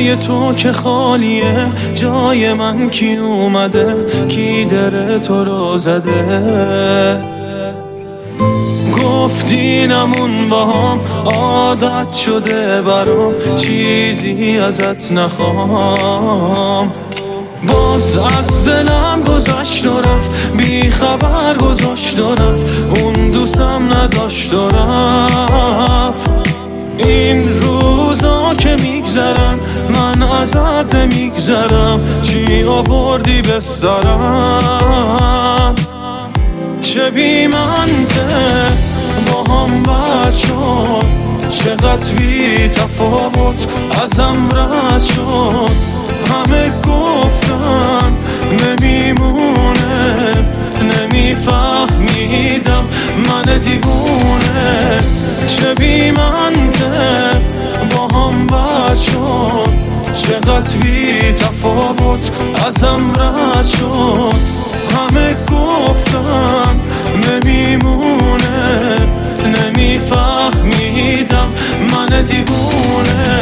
جای تو که خالیه، جای من کی اومده، کی در تو رو زده. گفتی نمون با هم، عادت شده برام، چیزی ازت نخوام. باز از دلم گذشت و رفت، بی خبر گذاشت و رفت، اون دوستم نداشت و رفت. این روزا که میگذرن من ازت نمیگذرم، چی آوردی به سرم. چه بی منطق با هم بد شد، چقدر بی تفاوت ازم رد شد. همه گفتن نمیمونه، نمیفهمیدم من دیوونه. چه بی منطق با هم بد شد، چقدر بی تفاوت ازم رد شد. همه گفتن نمیمونه، نمیفهمیدم من دیوونه.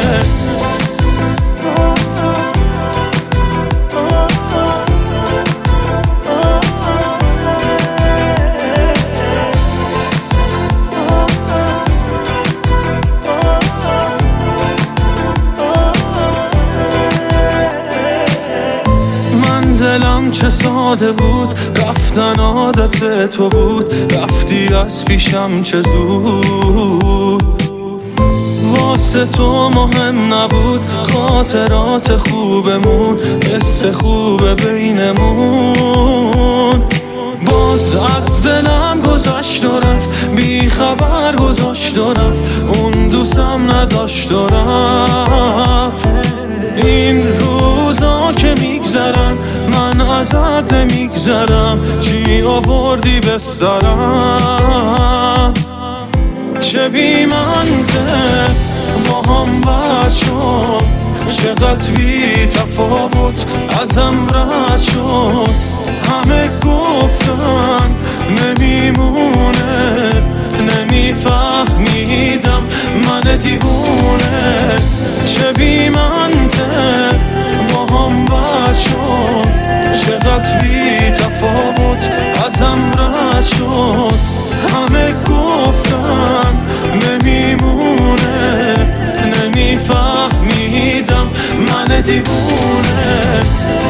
دلم چه ساده بود، رفتن عادت تو بود، رفتی از پیشم چه زود. واسه تو مهم نبود خاطرات خوبمون، حس خوب بینمون. باز از دلم گذشت و رفت، بی خبر گذاشت و رفت، اون دوستم نداشت و رفت. این روزا که میگذرن من ازت نمیگذرم، چی آوردی به سرم. چه بی منطق با هم بد شد، چقدر بی تفاوت ازم رد شد. همه گفتن نمیمونه، نمیفهمیدم من دیوونه. چه بی منطق با هم بد شد، چقدر بی تفاوت ازم رد شد. همه گفتن نمیمونه، نمیفهمیدم من دیوونه.